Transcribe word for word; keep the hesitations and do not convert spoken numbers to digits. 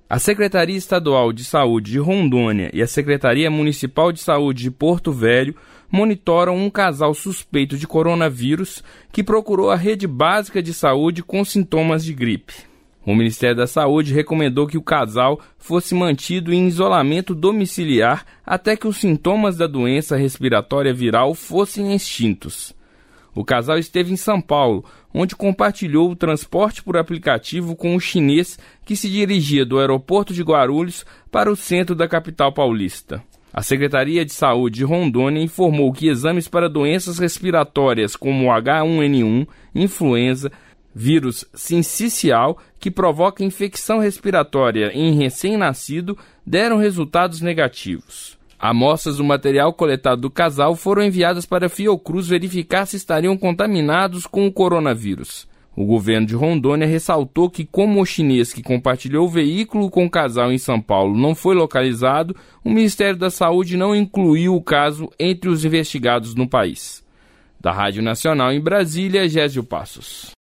A Secretaria Estadual de Saúde de Rondônia e a Secretaria Municipal de Saúde de Porto Velho monitoram um casal suspeito de coronavírus que procurou a rede básica de saúde com sintomas de gripe. O Ministério da Saúde recomendou que o casal fosse mantido em isolamento domiciliar até que os sintomas da doença respiratória viral fossem extintos. O casal esteve em São Paulo, onde compartilhou o transporte por aplicativo com um chinês que se dirigia do aeroporto de Guarulhos para o centro da capital paulista. A Secretaria de Saúde de Rondônia informou que exames para doenças respiratórias como H um N um, influenza, vírus sincicial, que provoca infecção respiratória em recém-nascido, deram resultados negativos. Amostras do material coletado do casal foram enviadas para a Fiocruz verificar se estariam contaminados com o coronavírus. O governo de Rondônia ressaltou que, como o chinês que compartilhou o veículo com o casal em São Paulo não foi localizado, o Ministério da Saúde não incluiu o caso entre os investigados no país. Da Rádio Nacional em Brasília, Gésio Passos.